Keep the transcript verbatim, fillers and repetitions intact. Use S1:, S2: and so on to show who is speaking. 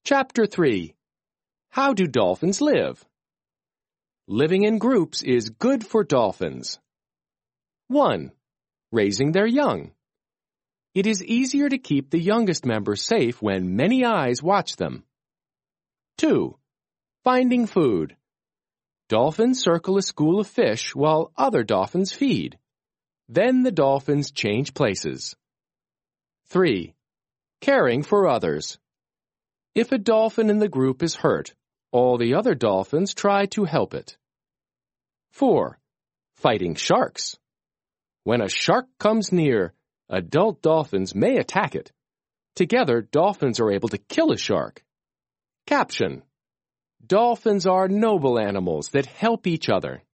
S1: Chapter three. How do dolphins live? Living in groups is good for dolphins. one. Raising their young. It is easier to keep the youngest members safe when many eyes watch them. two. Finding food. Dolphins circle a school of fish while other dolphins feed. Then the dolphins change places. three. Caring for others. If a dolphin in the group is hurt, all the other dolphins try to help it. four. Fighting sharks. When a shark comes near, adult dolphins may attack it. Together, dolphins are able to kill a shark. Caption: Dolphins are noble animals that help each other.